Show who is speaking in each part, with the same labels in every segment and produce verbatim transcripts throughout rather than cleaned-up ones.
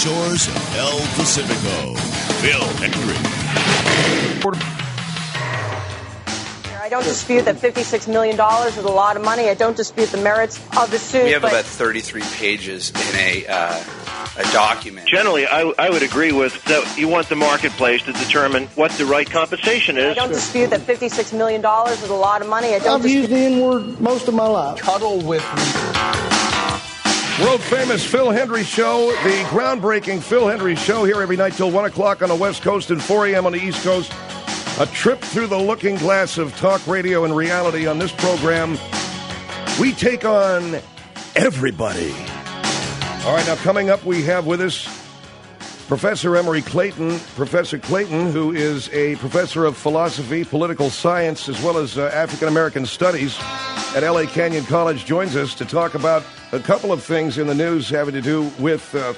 Speaker 1: shores of El Pacifico, Phil Hendry.
Speaker 2: I don't dispute that fifty-six million dollars is a lot of money. I don't dispute the merits of the suit.
Speaker 3: We have
Speaker 2: but
Speaker 3: about thirty-three pages in a uh, a document.
Speaker 4: Generally, I, I would agree with that. You want the marketplace to determine what the right compensation is.
Speaker 2: I don't dispute that fifty-six million dollars is a lot of money. I don't
Speaker 5: I've
Speaker 2: dispute-
Speaker 5: used the N-word most of my life.
Speaker 6: Cuddle with me.
Speaker 7: World-famous Phil Hendry Show, the groundbreaking Phil Hendry Show here every night till one o'clock on the West Coast and four a.m. on the East Coast. A trip through the looking glass of talk radio and reality. On this program, we take on everybody. All right, now coming up, we have with us Professor Emory Clayton. Professor Clayton, who is a professor of philosophy, political science, as well as uh, African-American studies at L A Canyon College, joins us to talk about a couple of things in the news having to do with uh,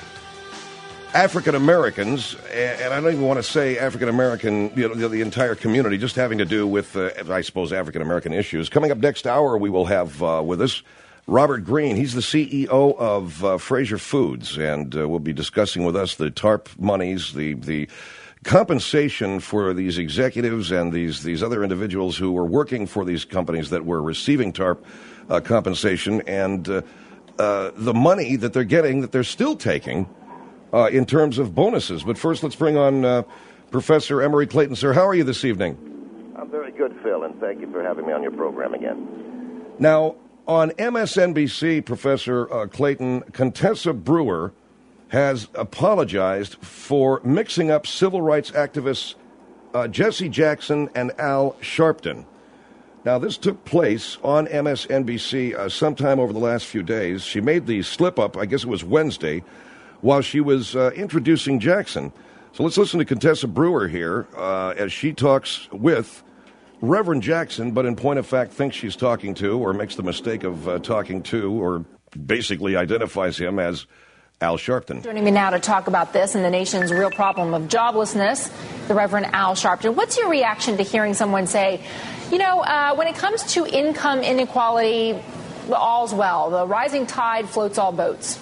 Speaker 7: African Americans, and I don't even want to say African American, you know, the, the entire community, just having to do with, uh, I suppose, African American issues. Coming up next hour, we will have uh, with us Robert Greene. He's the C E O of uh, Fraser Foods, and uh, we'll be discussing with us the TARP monies, the the compensation for these executives and these these other individuals who were working for these companies that were receiving TARP uh, compensation, and uh, uh, the money that they're getting, that they're still taking. Uh, in terms of bonuses. But first, let's bring on uh, Professor Emory Clayton. Sir, how are you this evening?
Speaker 8: I'm very good, Phil, and thank you for having me on your program again.
Speaker 7: Now, on M S N B C, Professor uh, Clayton, Contessa Brewer has apologized for mixing up civil rights activists uh, Jesse Jackson and Al Sharpton. Now, this took place on M S N B C uh, sometime over the last few days. She made the slip-up, I guess it was Wednesday, while she was uh, introducing Jackson. So let's listen to Contessa Brewer here uh, as she talks with Reverend Jackson, but in point of fact thinks she's talking to, or makes the mistake of uh, talking to, or basically identifies him as Al Sharpton.
Speaker 9: Joining me now to talk about this and the nation's real problem of joblessness, the Reverend Al Sharpton. What's your reaction to hearing someone say, you know, uh, when it comes to income inequality, all's well. The rising tide floats all boats.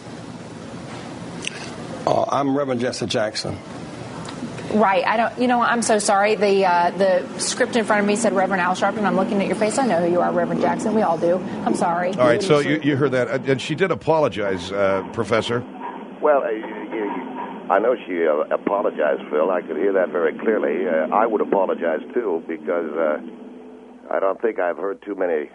Speaker 6: Uh, I'm Reverend Jesse Jackson.
Speaker 9: Right. I don't. You know, I'm so sorry. The uh, the script in front of me said Reverend Al Sharpton. I'm looking at your face. I know who you are, Reverend Jackson. We all do. I'm sorry.
Speaker 7: All right. So you, you heard that, and she did apologize, uh, Professor.
Speaker 8: Well, uh, you, you, I know she uh, apologized, Phil. I could hear that very clearly. Uh, I would apologize too, because uh, I don't think I've heard too many,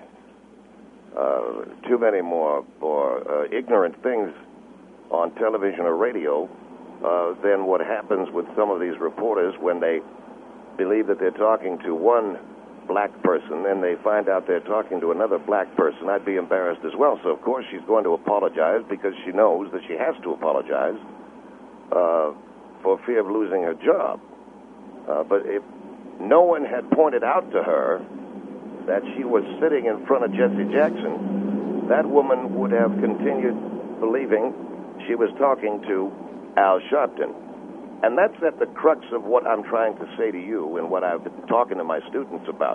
Speaker 8: uh, too many more, more uh, ignorant things on television or radio uh, than what happens with some of these reporters when they believe that they're talking to one black person and they find out they're talking to another black person. I'd be embarrassed as well. So, of course, she's going to apologize because she knows that she has to apologize uh, for fear of losing her job. Uh, but if no one had pointed out to her that she was sitting in front of Jesse Jackson, that woman would have continued believing she was talking to Al Sharpton. And that's at the crux of what I'm trying to say to you and what I've been talking to my students about.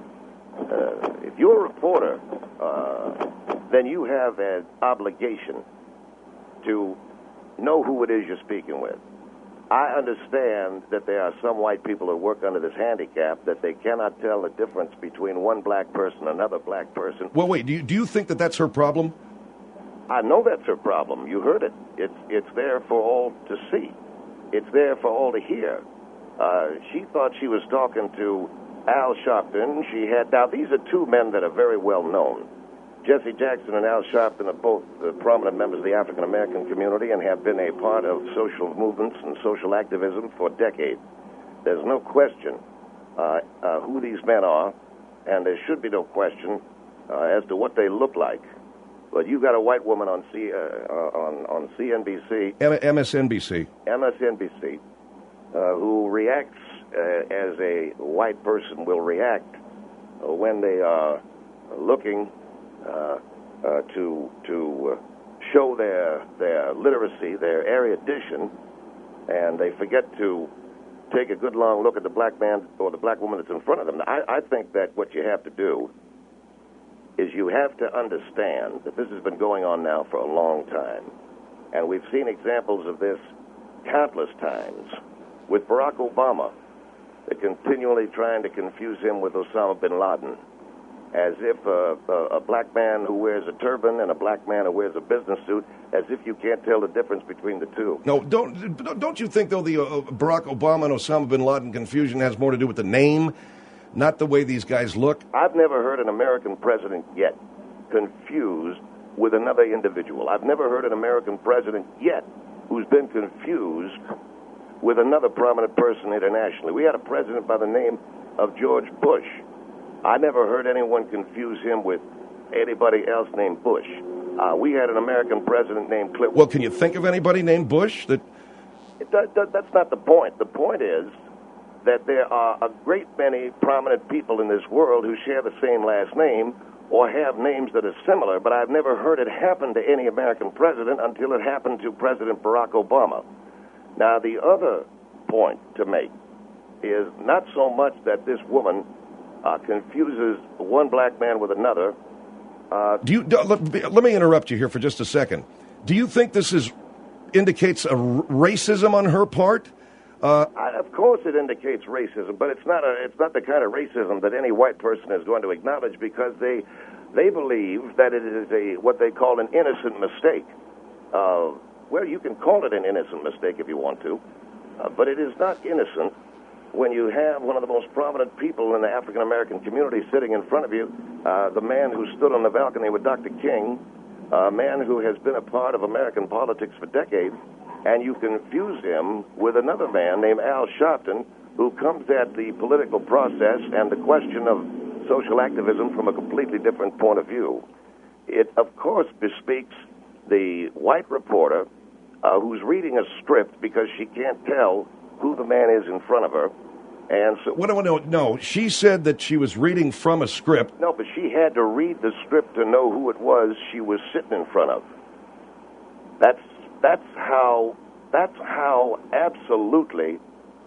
Speaker 8: Uh, if you're a reporter, uh, then you have an obligation to know who it is you're speaking with. I understand that there are some white people who work under this handicap that they cannot tell the difference between one black person and another black person.
Speaker 7: Well, wait, do you, do you think that that's her problem?
Speaker 8: I know that's her problem. You heard it. It's it's there for all to see. It's there for all to hear. Uh, she thought she was talking to Al Sharpton. She had now these are two men that are very well known. Jesse Jackson and Al Sharpton are both uh, prominent members of the African American community and have been a part of social movements and social activism for decades. There's no question uh, uh, who these men are, and there should be no question uh, as to what they look like. But you've got a white woman on C, uh, on on C N B C,
Speaker 7: M S N B C,
Speaker 8: M S N B C, uh, who reacts uh, as a white person will react uh, when they are looking uh, uh, to to uh, show their their literacy, their erudition, and they forget to take a good long look at the black man or the black woman that's in front of them. I, I think that what you have to do is you have to understand that this has been going on now for a long time. And we've seen examples of this countless times with Barack Obama. They're continually trying to confuse him with Osama bin Laden, as if uh, a, a black man who wears a turban and a black man who wears a business suit, as if you can't tell the difference between the two.
Speaker 7: No, don't don't you think, though, the uh, Barack Obama and Osama bin Laden confusion has more to do with the name, not the way these guys look?
Speaker 8: I've never heard an American president yet confused with another individual. I've never heard an American president yet who's been confused with another prominent person internationally. We had a president by the name of George Bush. I never heard anyone confuse him with anybody else named Bush. Uh, we had an American president named Clinton.
Speaker 7: Well, can you think of anybody named Bush? That
Speaker 8: it, that, that, That's not the point. The point is that there are a great many prominent people in this world who share the same last name or have names that are similar, but I've never heard it happen to any American president until it happened to President Barack Obama. Now, the other point to make is not so much that this woman uh, confuses one black man with another. Uh,
Speaker 7: Do you do, let, let me interrupt you here for just a second. Do you think this is indicates a r- racism on her part? Uh,
Speaker 8: I, of course, it indicates racism, but it's not a it's not the kind of racism that any white person is going to acknowledge, because they they believe that it is a what they call an innocent mistake. Uh, well, you can call it an innocent mistake if you want to, uh, but it is not innocent when you have one of the most prominent people in the African American community sitting in front of you, uh, the man who stood on the balcony with Doctor King, a man who has been a part of American politics for decades, and you confuse him with another man named Al Sharpton, who comes at the political process and the question of social activism from a completely different point of view. It, of course, bespeaks the white reporter uh, who's reading a script because she can't tell who the man is in front of her. And so,
Speaker 7: what do I know? No, she said that she was reading from a script.
Speaker 8: No, but she had to read the script to know who it was she was sitting in front of. That's that's how that's how absolutely,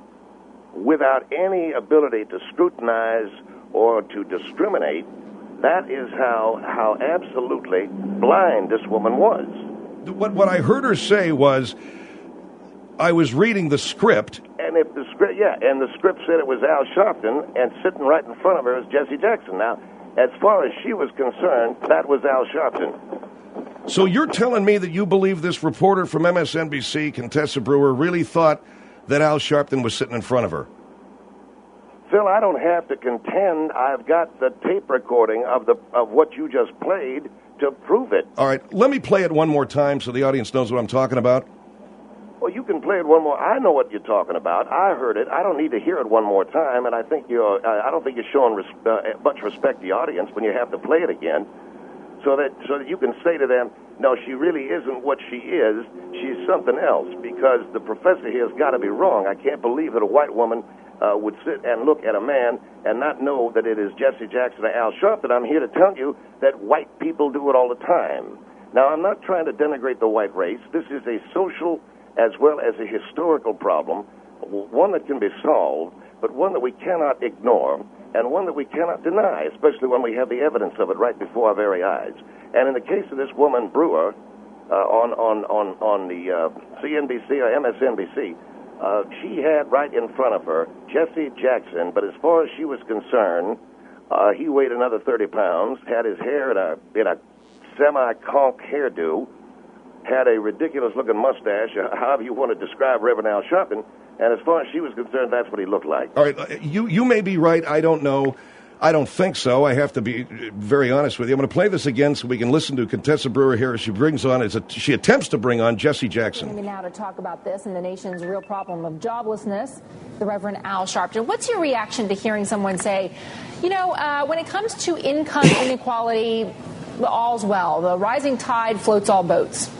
Speaker 8: without any ability to scrutinize or to discriminate, that is how how absolutely blind this woman was.
Speaker 7: What what I heard her say was, I was reading the script.
Speaker 8: And if the script, yeah, and the script said it was Al Sharpton, and sitting right in front of her is Jesse Jackson. Now, as far as she was concerned, that was Al Sharpton.
Speaker 7: So you're telling me that you believe this reporter from M S N B C, Contessa Brewer, really thought that Al Sharpton was sitting in front of her?
Speaker 8: Phil, I don't have to contend. I've got the tape recording of the of what you just played to prove it.
Speaker 7: All right, let me play it one more time so the audience knows what I'm talking about.
Speaker 8: Well, you can play it one more. I know what you're talking about. I heard it. I don't need to hear it one more time, and I think you're. I don't think you're showing res- uh, much respect to the audience when you have to play it again, so that so that you can say to them, "No, she really isn't what she is. She's something else." Because the professor here has got to be wrong. I can't believe that a white woman uh, would sit and look at a man and not know that it is Jesse Jackson or Al Sharpton. I'm here to tell you that white people do it all the time. Now, I'm not trying to denigrate the white race. This is a social as well as a historical problem, one that can be solved, but one that we cannot ignore, and one that we cannot deny, especially when we have the evidence of it right before our very eyes. And in the case of this woman, Brewer, uh, on, on, on, on the uh, C N B C or M S N B C, uh, she had right in front of her Jesse Jackson, but as far as she was concerned, uh, he weighed another thirty pounds, had his hair in a, in a semi-conk hairdo, had a ridiculous-looking mustache, however you want to describe Reverend Al Sharpton, and as far as she was concerned, that's what he looked like.
Speaker 7: All right, you you may be right. I don't know. I don't think so. I have to be very honest with you. I'm going to play this again so we can listen to Contessa Brewer here as she brings on, as a, she attempts to bring on Jesse Jackson.
Speaker 9: Joining me now to talk about this and the nation's real problem of joblessness, the Reverend Al Sharpton. What's your reaction to hearing someone say, you know, uh, when it comes to income inequality, all's well. The rising tide floats all boats.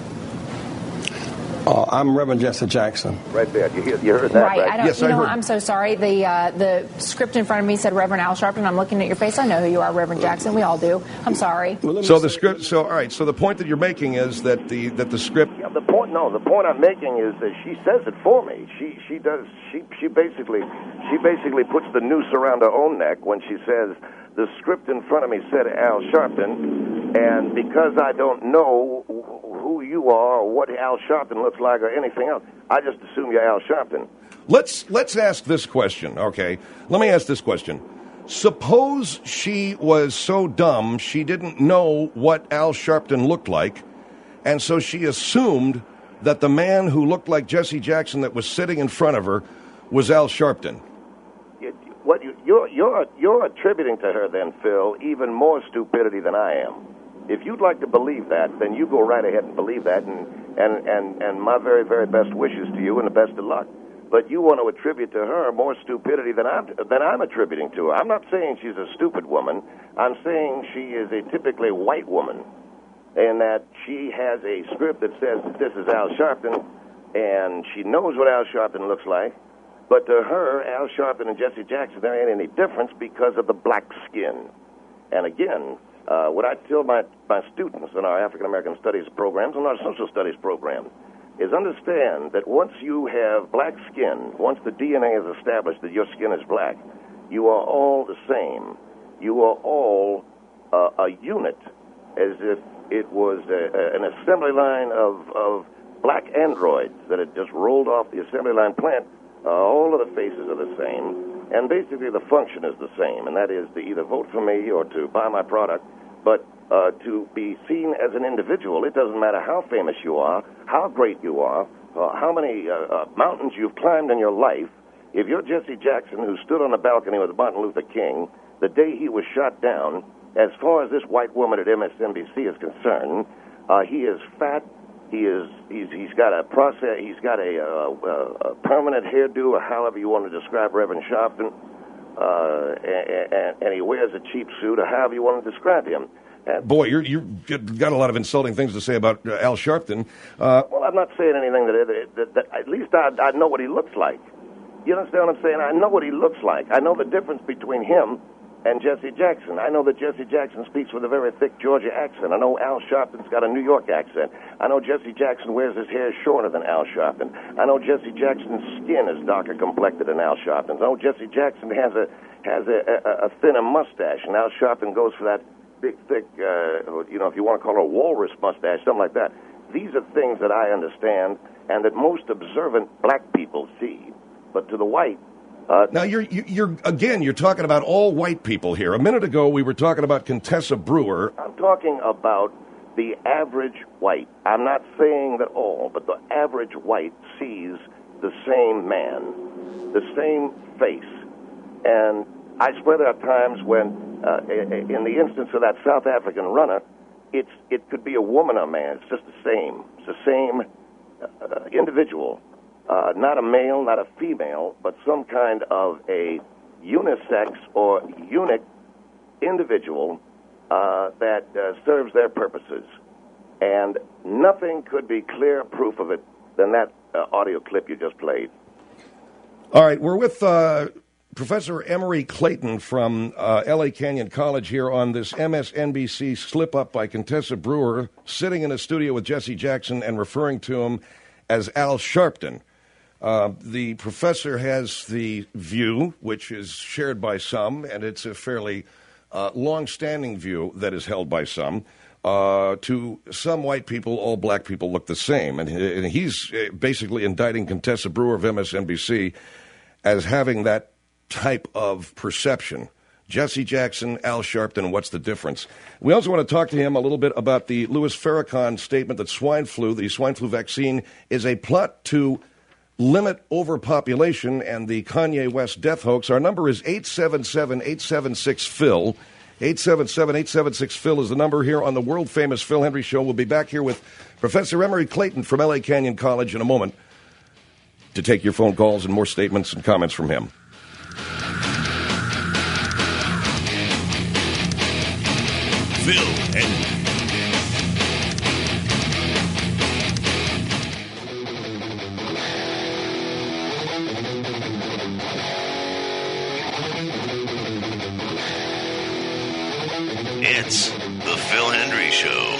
Speaker 6: Uh, I'm Reverend Jesse Jackson.
Speaker 8: Right there. You, hear, you heard that,
Speaker 9: right?
Speaker 8: right?
Speaker 9: I don't,
Speaker 7: yes,
Speaker 9: you
Speaker 7: I
Speaker 9: know,
Speaker 7: heard.
Speaker 9: I'm so sorry. The uh, the script in front of me said Reverend Al Sharpton. I'm looking at your face. I know who you are, Reverend Jackson. We all do. I'm sorry.
Speaker 6: Well,
Speaker 7: So the script. So all right. So the point that you're making is that the that the script.
Speaker 8: Yeah, the point, no, the point I'm making is that she says it for me. She she does. She she basically she basically puts the noose around her own neck when she says the script in front of me said Al Sharpton, and because I don't know who you are or what Al Sharpton looks like or anything else. I just assume you're Al Sharpton.
Speaker 7: Let's let's ask this question, okay? Let me ask this question. Suppose she was so dumb she didn't know what Al Sharpton looked like, and so she assumed that the man who looked like Jesse Jackson that was sitting in front of her was Al Sharpton.
Speaker 8: What you, you're you're you're attributing to her then, Phil, even more stupidity than I am. If you'd like to believe that, then you go right ahead and believe that, and and and and my very very best wishes to you and the best of luck. But you want to attribute to her more stupidity than I'm than I'm attributing to her. I'm not saying she's a stupid woman. I'm saying she is a typically white woman, in that she has a script that says that this is Al Sharpton, and she knows what Al Sharpton looks like. But to her, Al Sharpton and Jesse Jackson, there ain't any difference because of the black skin. And again, uh, what I tell my, my students in our African American Studies programs and our Social Studies program is understand that once you have black skin, once the D N A is established that your skin is black, you are all the same. You are all uh, a unit, as if it was a, a, an assembly line of, of black androids that had just rolled off the assembly line plant. Uh, all of the faces are the same, and basically the function is the same, and that is to either vote for me or to buy my product. But uh, to be seen as an individual, it doesn't matter how famous you are, how great you are, uh, how many uh, uh, mountains you've climbed in your life. If you're Jesse Jackson, who stood on a balcony with Martin Luther King the day he was shot down, as far as this white woman at M S N B C is concerned, uh, he is fat. He is he's he's got a process. He's got a, uh, a permanent hairdo, or however you want to describe Reverend Sharpton, uh, and, and, and he wears a cheap suit, or however you want to describe him. And
Speaker 7: Boy, you're, you've got a lot of insulting things to say about uh, Al Sharpton. Uh,
Speaker 8: well, I'm not saying anything that, that, that at least I, I know what he looks like. You understand what I'm saying? I know what he looks like. I know the difference between him and Jesse Jackson. I know that Jesse Jackson speaks with a very thick Georgia accent. I know Al Sharpton's got a New York accent. I know Jesse Jackson wears his hair shorter than Al Sharpton. I know Jesse Jackson's skin is darker complected than Al Sharpton's. I know Jesse Jackson has a has a, a, a thinner mustache, and Al Sharpton goes for that big, thick, uh, you know, if you want to call it a walrus mustache, something like that. These are things that I understand and that most observant black people see. But to the white, Uh,
Speaker 7: now, you're, you're again, you're talking about all white people here. A minute ago, we were talking about Contessa Brewer.
Speaker 8: I'm talking about the average white. I'm not saying that all, but the average white sees the same man, the same face. And I swear there are times when, uh, in the instance of that South African runner, it's it could be a woman or a man. It's just the same. It's the same uh, individual. Uh, not a male, not a female, but some kind of a unisex or unique individual uh, that uh, serves their purposes. And nothing could be clearer proof of it than that uh, audio clip you just played.
Speaker 7: All right, we're with uh, Professor Emory Clayton from uh, L A Canyon College here on this M S N B C slip-up by Contessa Brewer, sitting in a studio with Jesse Jackson and referring to him as Al Sharpton. Uh, the professor has the view, which is shared by some, and it's a fairly uh, long-standing view that is held by some. Uh, to some white people, all black people look the same. And, and he's basically indicting Contessa Brewer of M S N B C as having that type of perception. Jesse Jackson, Al Sharpton, what's the difference? We also want to talk to him a little bit about the Louis Farrakhan statement that swine flu, the swine flu vaccine, is a plot to limit overpopulation and the Kanye West death hoax. Our number is eight seven seven, eight seven six, Phil. eight seven seven, eight seven six, Phil is the number here on the world-famous Phil Hendry Show. We'll be back here with Professor Emory Clayton from L A Canyon College in a moment to take your phone calls and more statements and comments from him.
Speaker 1: Phil Hendry. It's the Phil Hendry Show.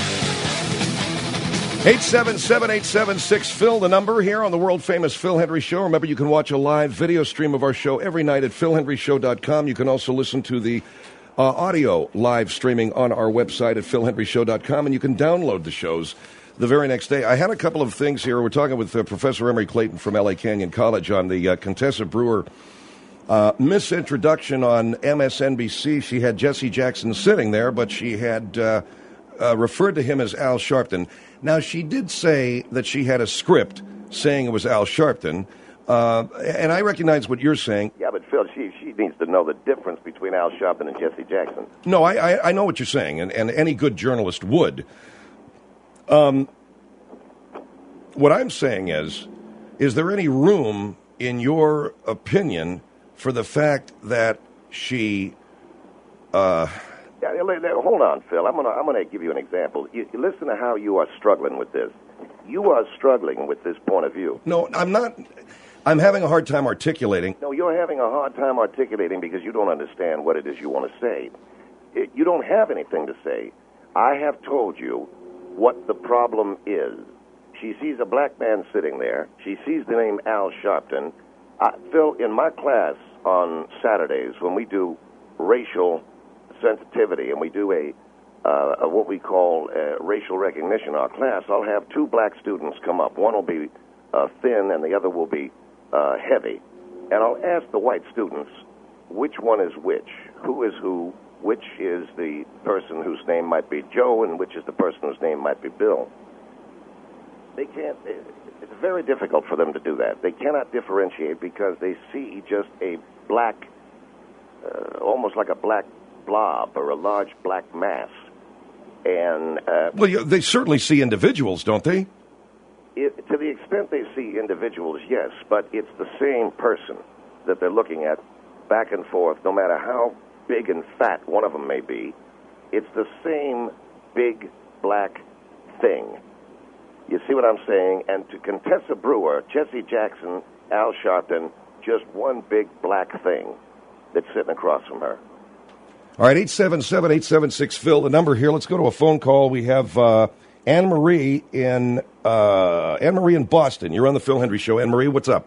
Speaker 7: eight seven seven, eight seven six, Phil, the number here on the world-famous Phil Hendry Show. Remember, you can watch a live video stream of our show every night at phil hendry show dot com. You can also listen to the uh, audio live streaming on our website at phil hendry show dot com, and you can download the shows the very next day. I had a couple of things here. We're talking with uh, Professor Emery Clayton from L A Canyon College on the uh, Contessa Brewer uh, misintroduction on M S N B C. She had Jesse Jackson sitting there, but she had uh, uh, referred to him as Al Sharpton. Now, she did say that she had a script saying it was Al Sharpton, uh, and I recognize what you're saying.
Speaker 8: Yeah, but Phil, she she needs to know the difference between Al Sharpton and Jesse Jackson.
Speaker 7: No, I, I, I know what you're saying, and, and any good journalist would. Um, what I'm saying is, is there any room, in your opinion, for the fact that she... Uh,
Speaker 8: yeah, hold on, Phil. I'm gonna I'm gonna give you an example. You, you listen to how you are struggling with this. You are struggling with this point of view.
Speaker 7: No, I'm not. I'm having a hard time articulating.
Speaker 8: No, you're having a hard time articulating because you don't understand what it is you want to say. It, you don't have anything to say. I have told you what the problem is. She sees a black man sitting there. She sees the name Al Sharpton. Uh, Phil, in my class on Saturdays, when we do racial sensitivity and we do a, uh, a what we call uh, racial recognition in our class, I'll have two black students come up. One will be uh, thin and the other will be uh, heavy. And I'll ask the white students, which one is which? Who is who? Which is the person whose name might be Joe and which is the person whose name might be Bill? They can't, it's very difficult for them to do that. They cannot differentiate because they see just a black, uh, almost like a black blob or a large black mass. And uh,
Speaker 7: well, yeah, they certainly see individuals, don't they?
Speaker 8: It, to the extent they see individuals, yes, but it's the same person that they're looking at back and forth, no matter how big and fat one of them may be. It's the same big black thing. You see what I'm saying? And to Contessa Brewer, Jesse Jackson, Al Sharpton, just one big black thing that's sitting across from her.
Speaker 7: All right, eight seven seven, eight seven six, Phil, the number here. Let's go to a phone call. We have uh, Anne-Marie in uh, Anne-Marie in Boston. You're on the Phil Hendry Show. Anne-Marie, what's up?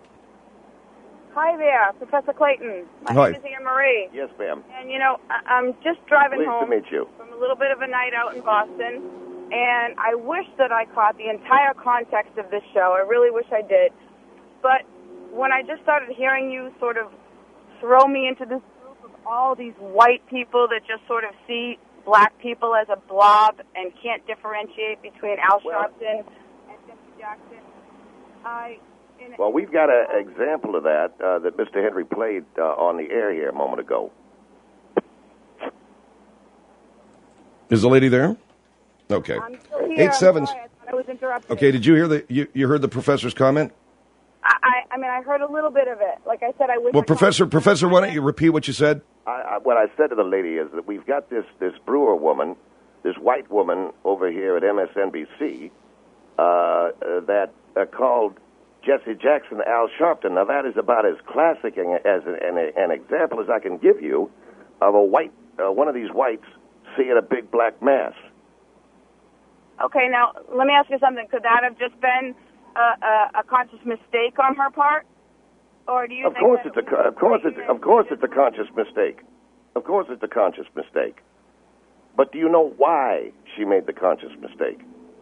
Speaker 10: Hi there, Professor Clayton. My
Speaker 7: Hi.
Speaker 10: name is Anne-Marie.
Speaker 8: Yes, ma'am.
Speaker 10: And, you know, I- I'm just driving
Speaker 8: Pleased
Speaker 10: home
Speaker 8: to meet you.
Speaker 10: from a little bit of a night out in Boston, and I wish that I caught the entire context of this show. I really wish I did. But when I just started hearing you sort of throw me into this group of all these white people that just sort of see black people as a blob and can't differentiate between Al
Speaker 8: Well,
Speaker 10: Sharpton and Jesse Jackson, I...
Speaker 8: Well, we've got an example of that uh, that Mister Henry played uh, on the air here a moment ago.
Speaker 7: Is the lady there? Okay.
Speaker 10: I'm still here.
Speaker 7: Eight seven.
Speaker 10: Sorry, I thought I was interrupted.
Speaker 7: Okay. Did you hear the you, you heard the professor's comment?
Speaker 10: I, I, I mean, I heard a little bit of it. Like I said, I wish.
Speaker 7: Well,
Speaker 10: I
Speaker 7: Professor,
Speaker 10: caught-
Speaker 7: Professor, why don't you repeat what you said?
Speaker 8: I, I, what I said to the lady is that we've got this, this Brewer woman, this white woman over here at M S N B C uh, uh, that uh, called Jesse Jackson Al Sharpton. Now, that is about as classic an, as an, an, an example as I can give you of a white, uh, one of these whites seeing a big black mass.
Speaker 10: Okay, now let me ask you something. Could that have just been a, a, a conscious mistake on her part, or do you?
Speaker 8: Of
Speaker 10: think
Speaker 8: course,
Speaker 10: that
Speaker 8: it's a of course it's of course it's a conscious mistake. Of course, it's a conscious mistake. But do you know why she made the conscious mistake?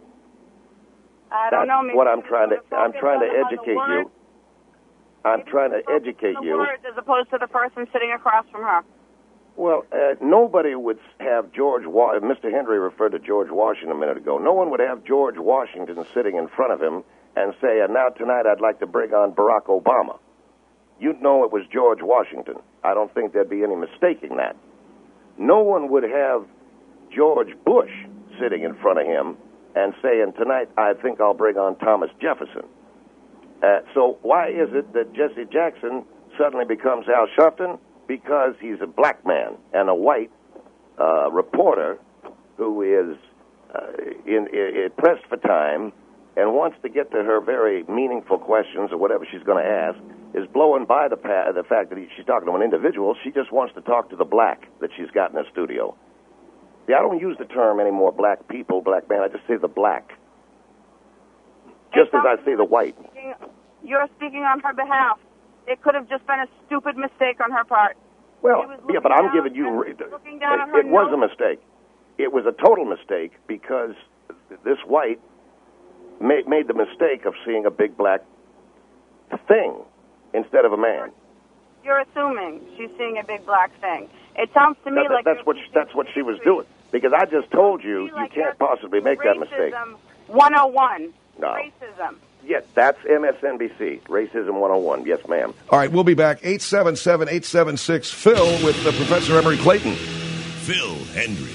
Speaker 10: I don't
Speaker 8: That's
Speaker 10: know. Maybe
Speaker 8: what I'm
Speaker 10: she
Speaker 8: trying to.
Speaker 10: was
Speaker 8: I'm
Speaker 10: focused
Speaker 8: trying to
Speaker 10: on the- on the
Speaker 8: educate
Speaker 10: words.
Speaker 8: you. I'm
Speaker 10: Maybe
Speaker 8: trying
Speaker 10: she
Speaker 8: to
Speaker 10: was focused
Speaker 8: educate
Speaker 10: on the
Speaker 8: you.
Speaker 10: words as opposed to the person sitting across from her.
Speaker 8: Well, uh, nobody would have George. Wa- Mister Henry referred to George Washington a minute ago. No one would have George Washington sitting in front of him and say, "And now tonight, I'd like to bring on Barack Obama." You'd know it was George Washington. I don't think there'd be any mistaking that. No one would have George Bush sitting in front of him and saying, "Tonight, I think I'll bring on Thomas Jefferson." Uh, so why is it that Jesse Jackson suddenly becomes Al Sharpton? Because he's a black man and a white uh, reporter who is uh, in, in, pressed for time and wants to get to her very meaningful questions or whatever she's going to ask, is blowing by the, pa- the fact that he, she's talking to an individual. She just wants to talk to the black that she's got in her studio. See, I don't use the term anymore, black people, black man. I just say the black. Just as I say the white.
Speaker 10: You're speaking on her behalf. It could have just been a stupid mistake on her part.
Speaker 8: Well, yeah, but I'm giving you...
Speaker 10: It,
Speaker 8: it was a mistake. It was a total mistake because this white made, made the mistake of seeing a big black thing instead of a man.
Speaker 10: You're assuming she's seeing a big black thing. It sounds to me
Speaker 8: that,
Speaker 10: like
Speaker 8: that's what she, that's what she was doing. Because I just told you
Speaker 10: like
Speaker 8: you can't possibly make that mistake.
Speaker 10: Racism one oh one.
Speaker 8: No.
Speaker 10: Racism.
Speaker 8: Yes, that's M S N B C. Racism one oh one. Yes, ma'am.
Speaker 7: All right, we'll be back. eight seven seven, eight seven six, Phil with uh, Professor Emery Clayton.
Speaker 1: Phil Hendry.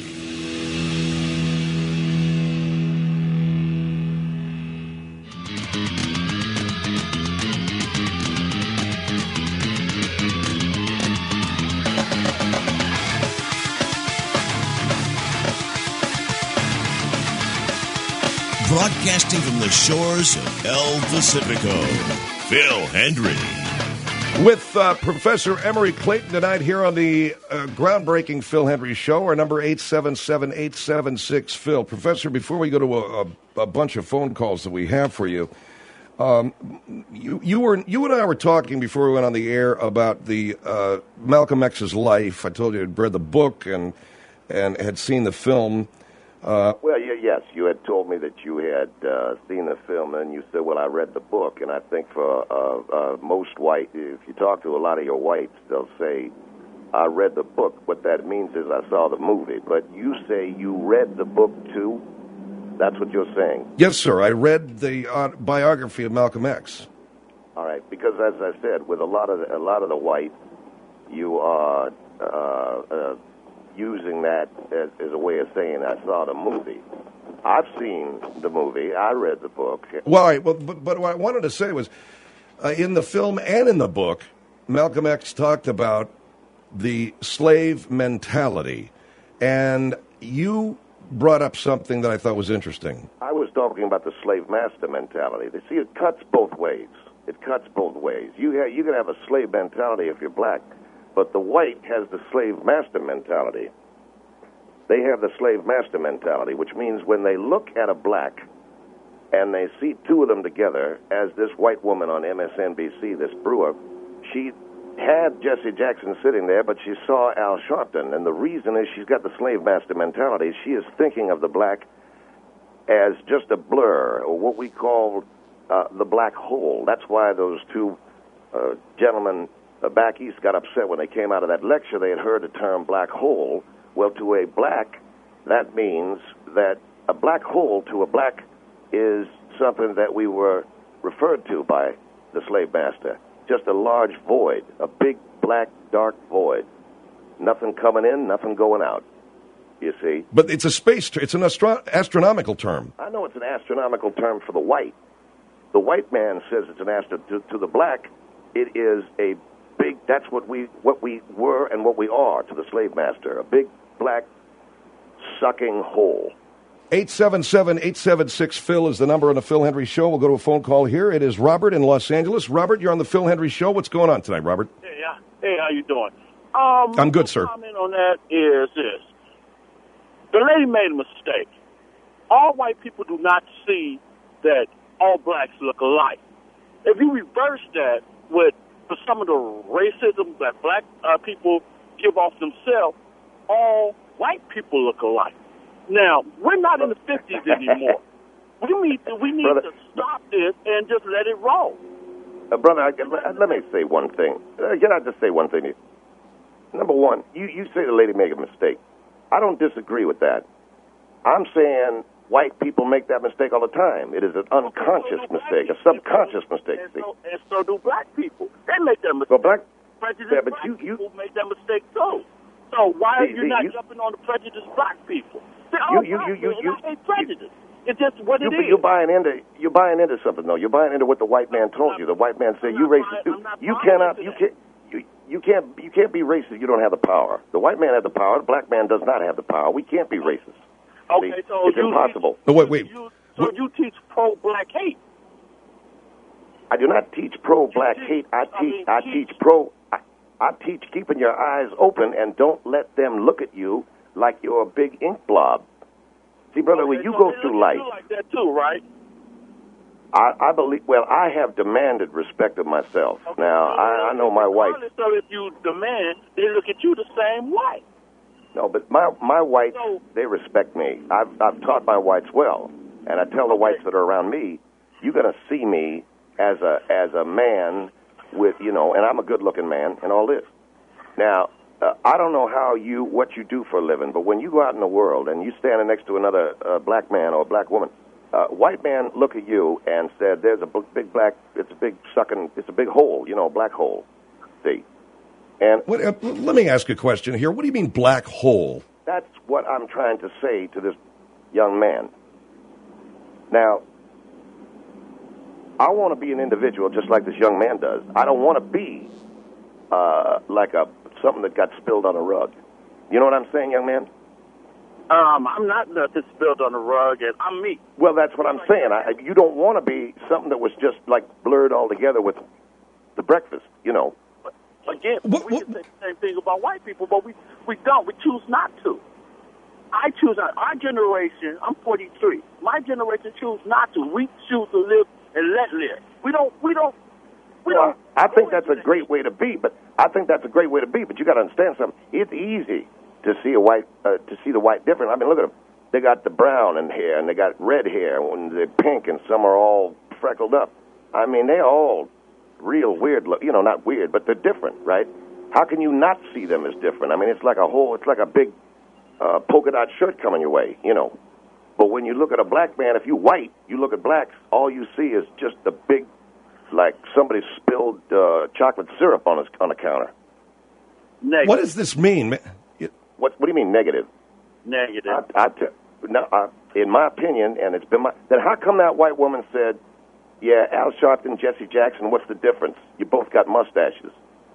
Speaker 1: Broadcasting from the shores of El Pacifico, Phil Hendry.
Speaker 7: With uh, Professor Emery Clayton tonight here on the uh, groundbreaking Phil Hendry Show. Our number eight seven seven, eight seven six, Phil. Professor, before we go to a, a, a bunch of phone calls that we have for you, um, you, you, were, you and I were talking before we went on the air about the uh, Malcolm X's life. I told you I'd read the book and, and had seen the film. Uh,
Speaker 8: well, yeah, yes, you had told me that you had uh, seen the film, and you said, well, I read the book. And I think for uh, uh, most white, if you talk to a lot of your whites, they'll say, I read the book. What that means is I saw the movie. But you say you read the book, too? That's what you're saying?
Speaker 7: Yes, sir. I read the uh, biography of Malcolm X.
Speaker 8: All right, because as I said, with a lot of the, a lot of the whites, you are uh, uh, using that as, as a way of saying I saw the movie. I've seen the movie. I read the book.
Speaker 7: Well, all right, well, but, but what I wanted to say was, uh, in the film and in the book, Malcolm X talked about the slave mentality, and you brought up something that I thought was interesting.
Speaker 8: I was talking about the slave master mentality. They see, it cuts both ways. It cuts both ways. You ha- you can have a slave mentality if you're black, but the white has the slave master mentality. They have the slave master mentality, which means when they look at a black and they see two of them together, as this white woman on M S N B C, this Brewer, she had Jesse Jackson sitting there, but she saw Al Sharpton. And the reason is she's got the slave master mentality. She is thinking of the black as just a blur, or what we call uh, the black hole. That's why those two uh, gentlemen uh, back east got upset when they came out of that lecture. They had heard the term black hole. Well, to a black, that means that a black hole to a black is something that we were referred to by the slave master. Just a large void, a big, black, dark void. Nothing coming in, nothing going out, you see.
Speaker 7: But it's a space, ter- it's an astro- astronomical term.
Speaker 8: I know it's an astronomical term for the white. The white man says it's an astro... To, to the black, it is a big... That's what we what we were and what we are to the slave master. A big, black, sucking hole.
Speaker 7: eight seven seven, eight seven six, Phil is the number on the Phil Hendry Show. We'll go to a phone call here. It is Robert in Los Angeles. Robert, you're on the Phil Hendry Show. What's going on tonight, Robert?
Speaker 11: Hey, yeah. Hey, how you doing? Um,
Speaker 7: I'm good, sir.
Speaker 11: My comment on that is this. The lady made a mistake. All white people do not see that all blacks look alike. If you reverse that with some of the racism that black uh, people give off themselves, all white people look alike. Now, we're not in the fifties anymore. We need to, we need
Speaker 8: Brother,
Speaker 11: to stop this and just let it roll.
Speaker 8: Uh, brother, I, let, let me say one thing. Uh, can I just say one thing? Number one, you, you say the lady made a mistake. I don't disagree with that. I'm saying white people make that mistake all the time. It is an unconscious mistake, a subconscious mistake.
Speaker 11: And so, and so do black people. They make that mistake.
Speaker 8: Well, black,
Speaker 11: prejudiced
Speaker 8: yeah, but
Speaker 11: black
Speaker 8: you, you,
Speaker 11: people make that mistake too. So why
Speaker 8: see,
Speaker 11: are you
Speaker 8: see,
Speaker 11: not
Speaker 8: you,
Speaker 11: jumping on the prejudiced black people? They're
Speaker 8: you,
Speaker 11: all
Speaker 8: you,
Speaker 11: black,
Speaker 8: you, you,
Speaker 11: man.
Speaker 8: you,
Speaker 11: I hate prejudice. It's just what
Speaker 8: you,
Speaker 11: it is.
Speaker 8: You're buying into you're buying into something though. You're buying into what the white man told you. The white man said you racist too. You cannot you can't you, you can't you can't be racist. You don't have the power. The white man has the power. The black man does not have the power. We can't be racist.
Speaker 11: Okay,
Speaker 8: See?
Speaker 11: so
Speaker 8: it's
Speaker 11: you
Speaker 8: impossible.
Speaker 7: Oh, wait, wait.
Speaker 11: You, so what? You teach pro-black hate.
Speaker 8: I do not teach pro-black hate. I teach I, mean, I teach pro. I, I teach keeping your eyes open and don't let them look at you like you're a big ink blob. See, brother,
Speaker 11: okay,
Speaker 8: when you
Speaker 11: so
Speaker 8: go
Speaker 11: they
Speaker 8: through
Speaker 11: look
Speaker 8: life,
Speaker 11: at you like that too, right?
Speaker 8: I, I believe. Well, I have demanded respect of myself.
Speaker 11: Okay,
Speaker 8: now,
Speaker 11: so
Speaker 8: I, I know my wife.
Speaker 11: So if you demand, they look at you the same way.
Speaker 8: No, but my my whites, they respect me. I've I've taught my whites well. and I tell the whites that are around me, you're going to see me as a as a man with, you know, and I'm a good-looking man and all this. Now, uh, I don't know how you, what you do for a living, but when you go out in the world and you standing next to another uh, black man or a black woman, uh, white man look at you and said, there's a big black, it's a big sucking, it's a big hole, you know, a black hole. See? And
Speaker 7: what, uh, let me ask a question here. What do you mean black hole?
Speaker 8: That's what I'm trying to say to this young man. Now, I want to be an individual just like this young man does. I don't want to be uh, like a something that got spilled on a rug. You know what I'm saying, young man?
Speaker 11: Um, I'm not nothing spilled on the rug, and I'm me.
Speaker 8: Well, that's what I'm saying. I, you don't want to be something that was just like blurred all together with the breakfast, you know.
Speaker 11: Again, what, we can say the same thing about white people, but we, we don't. We choose not to. I choose not. Our generation, I'm forty-three. My generation choose not to. We choose to live and let live. We don't, we don't, we
Speaker 8: well,
Speaker 11: don't.
Speaker 8: I think that's a great way to be, but I think that's a great way to be, but you got to understand something. It's easy to see a white, uh, to see the white different. I mean, look at them. They got the brown in hair, and they got red hair, and they're pink, and some are all freckled up. I mean, they're all real weird look, you know, not weird, but they're different, right? How can you not see them as different? I mean, it's like a whole, it's like a big uh, polka dot shirt coming your way, you know. But when you look at a black man, if you white, you look at blacks, all you see is just a big, like somebody spilled uh, chocolate syrup on his on the counter.
Speaker 11: Negative.
Speaker 7: What does this mean?
Speaker 8: What What do you mean negative?
Speaker 11: Negative.
Speaker 8: I, I t- no, I, in my opinion, and it's been my. Then how come that white woman said, "Yeah, Al Sharpton, Jesse Jackson. What's the difference? You both got mustaches."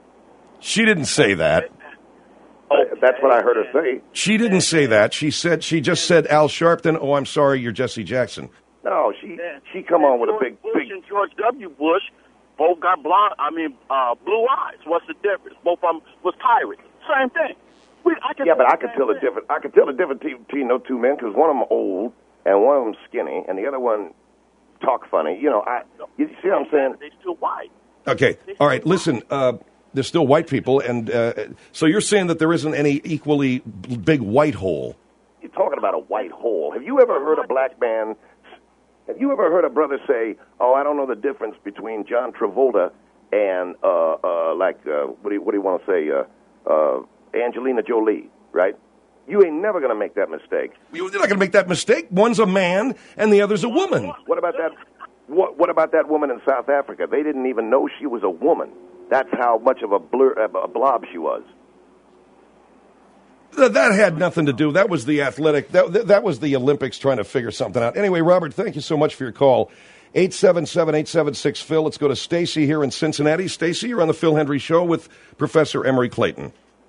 Speaker 7: She didn't say that.
Speaker 8: Okay. That's what I heard her say.
Speaker 7: She didn't say that. She said she just said Al Sharpton. Oh, I'm sorry, you're Jesse Jackson.
Speaker 8: No, she she come on with
Speaker 11: George
Speaker 8: a big
Speaker 11: Bush
Speaker 8: big.
Speaker 11: and George W. Bush both got blonde. I mean, uh, blue eyes. What's the difference? Both of them was pirates. Same thing. We, I can
Speaker 8: yeah, but I could tell the difference. I could tell the difference between those two men because one of them old and one of them skinny, and the other one talk funny. You know, I you see what I'm saying?
Speaker 11: They still white.
Speaker 7: Okay, all right. Listen, uh, there's still white people, and uh, so you're saying that there isn't any equally big white hole.
Speaker 8: You're talking about a white hole. Have you ever heard a black man? Have you ever heard a brother say, "Oh, I don't know the difference between John Travolta and uh, uh, like uh, what do you, what do you want to say, uh, uh, Angelina Jolie?" Right? You ain't never gonna make that mistake.
Speaker 7: You're not gonna make that mistake. One's a man, and the other's a woman.
Speaker 8: What about that? What, what about that woman in South Africa? They didn't even know she was a woman. That's how much of a blur, a blob she was.
Speaker 7: That had nothing to do. That was the athletic. That, that was the Olympics trying to figure something out. Anyway, Robert, thank you so much for your call. eight seven seven, eight seven six, Phil. Let's go to Stacy here in Cincinnati. Stacy, you're on the Phil Hendry Show with Professor Emery Clayton.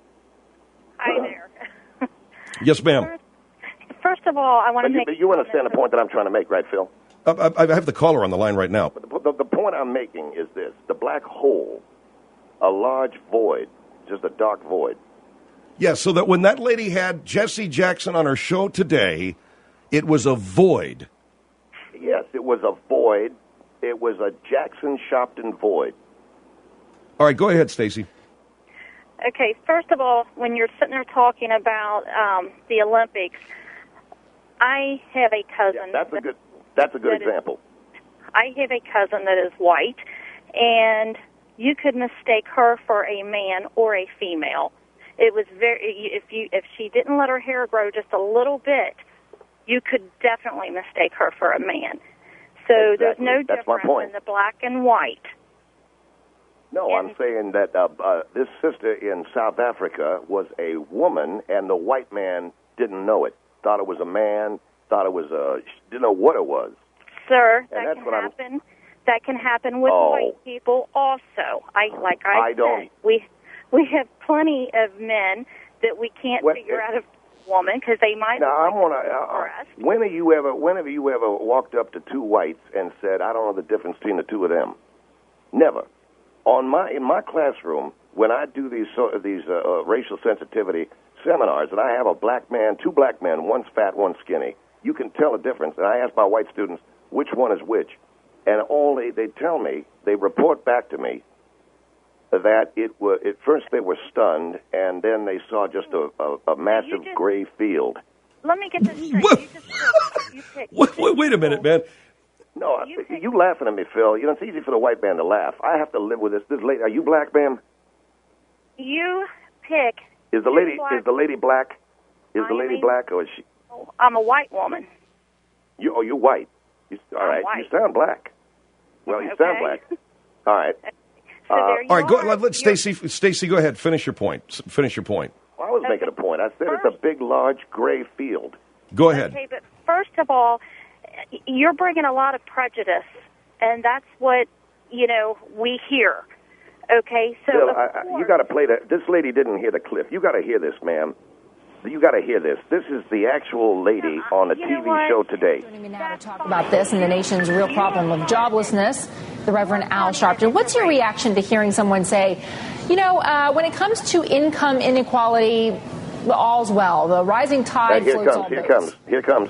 Speaker 12: Hi there.
Speaker 7: Yes, ma'am.
Speaker 12: First, first of all, I want
Speaker 8: but
Speaker 12: to
Speaker 8: you,
Speaker 12: make...
Speaker 8: But you understand the point that I'm trying to make, right, Phil?
Speaker 7: Uh, I, I have the caller on the line right now.
Speaker 8: But the, the, the point I'm making is this. The black hole, a large void, just a dark void.
Speaker 7: Yeah, so that when that lady had Jesse Jackson on her show today, it was a void.
Speaker 8: Yes, it was a void. It was a Jackson Sharpton void.
Speaker 7: All right, go ahead, Stacy.
Speaker 12: Okay, first of all, when you're sitting there talking about um, the Olympics, I have a cousin.
Speaker 8: Yeah, that's a good. That's a good
Speaker 12: that
Speaker 8: example.
Speaker 12: Is, I have a cousin that is white, and you could mistake her for a man or a female. It was very if you if she didn't let her hair grow just a little bit, you could definitely mistake her for a man. So
Speaker 8: exactly.
Speaker 12: There's no
Speaker 8: That's
Speaker 12: difference
Speaker 8: my point.
Speaker 12: in the black and white.
Speaker 8: No,
Speaker 12: and,
Speaker 8: I'm saying that uh, uh, this sister in South Africa was a woman, and the white man didn't know it. Thought it was a man. Thought it was a. Didn't know what it was.
Speaker 12: Sir,
Speaker 8: and
Speaker 12: that can happen. I'm, that can happen with
Speaker 8: oh,
Speaker 12: white people also. I like I,
Speaker 8: I
Speaker 12: said,
Speaker 8: don't.
Speaker 12: we we have plenty of men that we can't
Speaker 8: what,
Speaker 12: figure out a woman because they might.
Speaker 8: Now
Speaker 12: like
Speaker 8: I want to. Uh, when have you ever? When have you ever walked up to two whites and said, "I don't know the difference between the two of them"? Never. On my in my classroom, when I do these so, these uh, uh, racial sensitivity seminars, and I have a black man, two black men, one's fat, one's skinny. You can tell a difference. And I ask my white students which one is which, and all they they tell me, they report back to me that it was at first they were stunned, and then they saw just a, a, a massive
Speaker 12: just,
Speaker 8: gray field.
Speaker 12: Let me get this straight. you, just,
Speaker 7: wait, wait, wait a minute, man.
Speaker 8: No, I, you laughing at me, Phil. You know, it's easy for the white man to laugh. I have to live with this. This lady, are you black, ma'am?
Speaker 12: You pick.
Speaker 8: Is the lady is the lady black? Is the lady black or is she?
Speaker 12: I'm a white woman.
Speaker 8: You oh, you're white. You, all
Speaker 12: I'm
Speaker 8: right,
Speaker 12: white.
Speaker 8: you sound black. Well, you
Speaker 12: Okay.
Speaker 8: sound black. All right.
Speaker 12: So
Speaker 8: Uh,
Speaker 12: there you
Speaker 7: All right, go,
Speaker 12: are.
Speaker 7: let, let Stacy. Stacy, go ahead. Finish your point. S- Finish your point.
Speaker 8: Well, I was making a point. I said it's a big, large, gray field.
Speaker 7: Go ahead.
Speaker 12: Okay, but first of all, you're bringing a lot of prejudice, and that's what, you know, we hear. Okay, so
Speaker 8: Phil,
Speaker 12: of
Speaker 8: I, I,
Speaker 12: course,
Speaker 8: you got to play that. This lady didn't hear the clip. You got to hear this, ma'am. You got to hear this. This is the actual lady on a
Speaker 12: you
Speaker 8: T
Speaker 12: know
Speaker 8: V
Speaker 12: what?
Speaker 8: show today.
Speaker 9: Joining me now to talk about this and the nation's real problem of joblessness, the Reverend Al Sharpton. What's your reaction to hearing someone say, you know, uh, when it comes to income inequality, all's well. The rising tide
Speaker 8: Uh, here
Speaker 9: floats
Speaker 8: comes.
Speaker 9: all
Speaker 8: Here
Speaker 9: boats.
Speaker 8: comes. Here comes.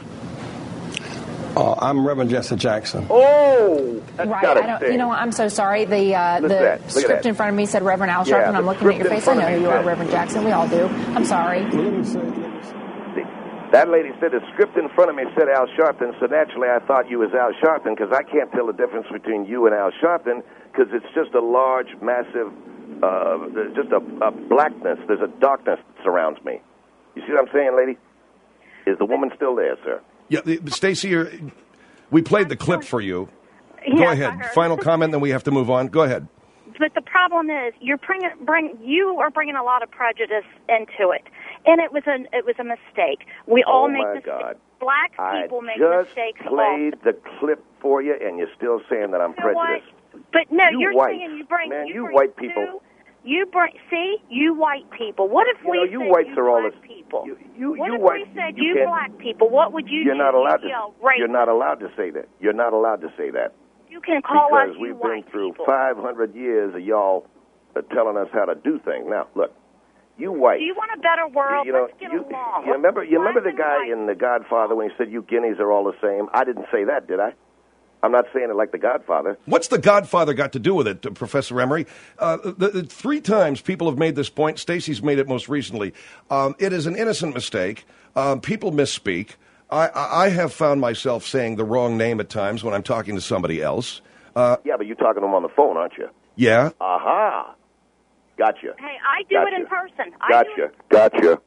Speaker 6: Uh, I'm Reverend Jesse Jackson.
Speaker 8: Oh, that's
Speaker 9: Right,
Speaker 8: gotta
Speaker 9: I don't,
Speaker 8: sting.
Speaker 9: you know, I'm so sorry. The uh,
Speaker 8: Look
Speaker 9: the
Speaker 8: at that. Look at
Speaker 9: script
Speaker 8: that.
Speaker 9: in front of me said Reverend Al Sharpton.
Speaker 8: Yeah,
Speaker 9: I'm
Speaker 8: the
Speaker 9: looking at your
Speaker 8: script in
Speaker 9: face. I
Speaker 8: front
Speaker 9: know
Speaker 8: of
Speaker 9: who
Speaker 8: me
Speaker 9: you are,
Speaker 8: said-
Speaker 9: Reverend Jackson. We all do. I'm sorry.
Speaker 6: Let me say, let me say.
Speaker 8: That lady said the script in front of me said Al Sharpton, so naturally I thought you was Al Sharpton because I can't tell the difference between you and Al Sharpton because it's just a large, massive, uh, there's just a, a blackness. There's a darkness that surrounds me. You see what I'm saying, lady? Is the woman still there, sir?
Speaker 7: Yeah, the- Stacy, you're- we played the clip for you. Go
Speaker 12: Yes, I
Speaker 7: ahead.
Speaker 12: heard.
Speaker 7: Final comment, then we have to move on. Go ahead.
Speaker 12: But the problem is, you're bringing bring you are bringing a lot of prejudice into it, and it was a it was a mistake. We all
Speaker 8: Oh,
Speaker 12: make
Speaker 8: my
Speaker 12: mistakes.
Speaker 8: God.
Speaker 12: Black
Speaker 8: I
Speaker 12: people make
Speaker 8: just
Speaker 12: mistakes.
Speaker 8: played the clip for you, and you're still saying that I'm
Speaker 12: You know what?
Speaker 8: prejudiced.
Speaker 12: But no,
Speaker 8: You
Speaker 12: you're
Speaker 8: whites,
Speaker 12: saying you bring
Speaker 8: man,
Speaker 12: you,
Speaker 8: you
Speaker 12: bring
Speaker 8: white people.
Speaker 12: two- you bring see you white people. What if
Speaker 8: You
Speaker 12: we
Speaker 8: know, you
Speaker 12: said
Speaker 8: whites
Speaker 12: you
Speaker 8: are all
Speaker 12: black
Speaker 8: the-
Speaker 12: people?
Speaker 8: You, you,
Speaker 12: what
Speaker 8: you
Speaker 12: if
Speaker 8: whites,
Speaker 12: we said
Speaker 8: you
Speaker 12: you,
Speaker 8: can't-
Speaker 12: black people? What would you
Speaker 8: You're
Speaker 12: do?
Speaker 8: not allowed
Speaker 12: you
Speaker 8: to.
Speaker 12: yell, rape.
Speaker 8: You're not allowed to say that. You're not allowed to say that.
Speaker 12: You can call
Speaker 8: because
Speaker 12: us you
Speaker 8: we've been
Speaker 12: white
Speaker 8: through
Speaker 12: people.
Speaker 8: five hundred years of y'all uh, telling us how to do things. Now, look, you white.
Speaker 12: Do you want a better world?
Speaker 8: You know,
Speaker 12: Let's get
Speaker 8: you,
Speaker 12: along.
Speaker 8: you remember? You
Speaker 12: Black
Speaker 8: remember the
Speaker 12: and
Speaker 8: guy
Speaker 12: white.
Speaker 8: in The Godfather when he said, "You guineas are all the same." I didn't say that, did I? I'm not saying it like The Godfather.
Speaker 7: What's the Godfather got to do with it, Professor Emery? Uh, the, the, three times people have made this point. Stacy's made it most recently. Um, it is an innocent mistake. Um, people misspeak. I, I I have found myself saying the wrong name at times when I'm talking to somebody else. Uh,
Speaker 8: Yeah, but you're talking to him on the phone, aren't you?
Speaker 7: yeah.
Speaker 8: Aha. Gotcha.
Speaker 12: Hey, I do
Speaker 8: Gotcha.
Speaker 12: it in person. I do it
Speaker 8: Gotcha. Gotcha.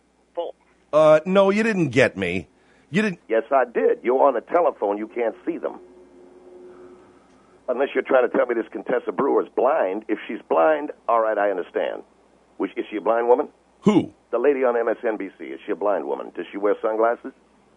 Speaker 7: Uh, no, you didn't get me. You didn't.
Speaker 8: Yes, I did. You're on the telephone. You can't see them. Unless you're trying to tell me this Contessa Brewer is blind. If she's blind, all right, I understand. Which, is she a blind woman?
Speaker 7: Who?
Speaker 8: The lady on M S N B C. Is she a blind woman? Does she wear sunglasses?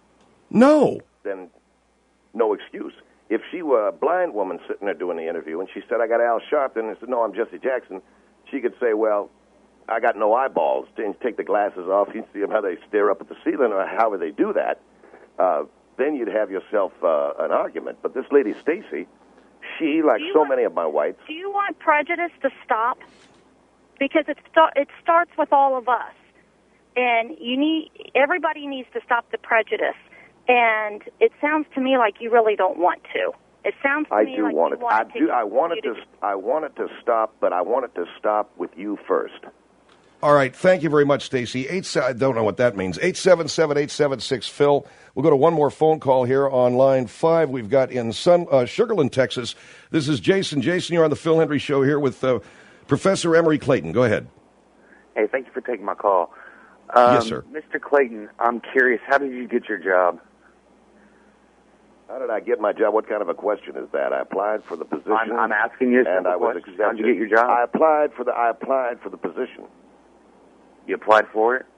Speaker 7: No.
Speaker 8: Then no excuse. If she were a blind woman sitting there doing the interview and she said, I got Al Sharpton, and said, no, I'm Jesse Jackson, she could say, well, I got no eyeballs. And take the glasses off. You see how they stare up at the ceiling or however they do that. Uh, then you'd have yourself uh, an argument. But this lady, Stacy, she, like
Speaker 12: Do you
Speaker 8: so
Speaker 12: want-
Speaker 8: many of my whites,
Speaker 12: Do you want prejudice to stop? Because it sta- it starts with all of us, and you need everybody needs to stop the prejudice. And it sounds to me like you really don't want to. It sounds to
Speaker 8: I
Speaker 12: me
Speaker 8: do
Speaker 12: like
Speaker 8: want
Speaker 12: you
Speaker 8: it.
Speaker 12: want
Speaker 8: I
Speaker 12: to
Speaker 8: do. I want it
Speaker 12: continue
Speaker 8: to. I want it to stop, but I want it to stop with you first.
Speaker 7: All right. Thank you very much, Stacy. Eight. se- I don't know what that means. Eight seven seven eight seven six Phil. We'll go to one more phone call here on line five. We've got in Sun uh, Sugarland, Texas. This is Jason. Jason, you're on the Phil Hendry Show here with uh, Professor Emery Clayton. Go ahead.
Speaker 13: Hey, thank you for taking my call. Um,
Speaker 7: Yes, sir.
Speaker 13: Mister Clayton, I'm curious, how did you get your job?
Speaker 8: How did I get my job? What kind of a question is that? I applied for the position.
Speaker 13: I'm, I'm asking you a
Speaker 8: and
Speaker 13: simple
Speaker 8: I was
Speaker 13: question.
Speaker 8: accepted.
Speaker 13: How did you get your job?
Speaker 8: I applied for the. I applied for the position.
Speaker 13: You applied for it?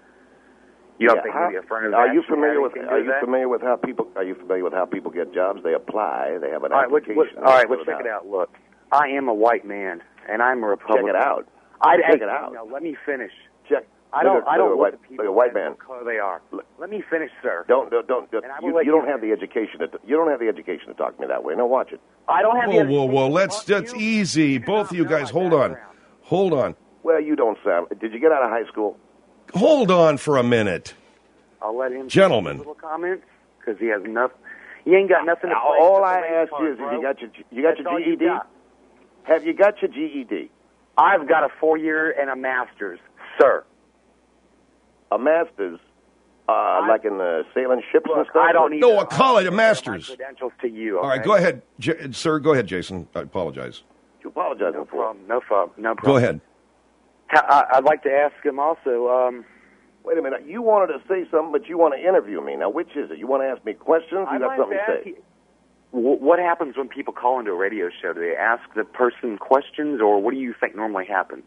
Speaker 13: You don't
Speaker 8: Yeah,
Speaker 13: think
Speaker 8: how-
Speaker 13: maybe affirmative
Speaker 8: Are you
Speaker 13: action
Speaker 8: familiar
Speaker 13: had
Speaker 8: with?
Speaker 13: anything to
Speaker 8: Are
Speaker 13: do
Speaker 8: you
Speaker 13: with that?
Speaker 8: familiar with how people? Are you familiar with how people get jobs? They apply. They have an
Speaker 13: All right, let's,
Speaker 8: application.
Speaker 13: let's, all right,
Speaker 8: they
Speaker 13: let's
Speaker 8: fill
Speaker 13: check it out. Look, I am a white man, and I'm a Republican.
Speaker 8: Check it out.
Speaker 13: I,
Speaker 8: Check
Speaker 13: I,
Speaker 8: it out.
Speaker 13: No, let me finish.
Speaker 8: Check.
Speaker 13: I
Speaker 8: Look
Speaker 13: don't.
Speaker 8: at-
Speaker 13: I don't
Speaker 8: look at
Speaker 13: look
Speaker 8: a
Speaker 13: at people
Speaker 8: white, look at a white
Speaker 13: as
Speaker 8: man.
Speaker 13: what color they are. Let me finish, sir.
Speaker 8: Don't don't don't. don't
Speaker 13: And I will
Speaker 8: you,
Speaker 13: let
Speaker 8: you
Speaker 13: you
Speaker 8: don't have the education to. You don't have the education to talk to me that way. No, watch it.
Speaker 13: I don't have
Speaker 7: Whoa,
Speaker 13: the
Speaker 7: whoa, whoa.
Speaker 13: education.
Speaker 7: Let's.
Speaker 13: Fuck
Speaker 7: That's
Speaker 13: you.
Speaker 7: easy. Both of you
Speaker 13: know
Speaker 7: guys,
Speaker 13: my
Speaker 7: hold on.
Speaker 13: background.
Speaker 7: Hold on.
Speaker 8: Well, you don't sound. Did you get out of high school?
Speaker 7: Hold on for a minute.
Speaker 13: I'll let him.
Speaker 7: Gentlemen.
Speaker 13: Little comments because he has enough. He ain't got nothing to
Speaker 8: Now,
Speaker 13: play.
Speaker 8: all
Speaker 13: except
Speaker 8: I
Speaker 13: the race
Speaker 8: ask
Speaker 13: card,
Speaker 8: you is,
Speaker 13: bro.
Speaker 8: if you got your you got
Speaker 13: That's all
Speaker 8: your
Speaker 13: you
Speaker 8: G E D?
Speaker 13: got.
Speaker 8: Have you got your G E D?
Speaker 13: I've got a four-year and a master's, sir.
Speaker 8: A master's. Uh, like in the sailing ships
Speaker 14: Look,
Speaker 8: and stuff?
Speaker 14: I don't need
Speaker 7: No,
Speaker 14: to-
Speaker 7: a college, a
Speaker 14: I don't
Speaker 7: master's.
Speaker 14: need my credentials to you.
Speaker 7: All right,
Speaker 14: okay?
Speaker 7: go ahead, J- sir. Go ahead, Jason. I apologize.
Speaker 8: You apologize
Speaker 14: No
Speaker 8: for
Speaker 14: problem. No problem. No problem.
Speaker 7: Go ahead.
Speaker 14: I, I'd like to ask him also. Um,
Speaker 8: Wait a minute. You wanted to say something, but you want to interview me. Now, which is it? You want to ask me questions? You
Speaker 14: I'd
Speaker 8: got
Speaker 14: like
Speaker 8: something
Speaker 14: to
Speaker 8: to
Speaker 14: ask
Speaker 8: say?
Speaker 14: you, wh- what happens when people call into a radio show? Do they ask the person questions, or what do you think normally happens?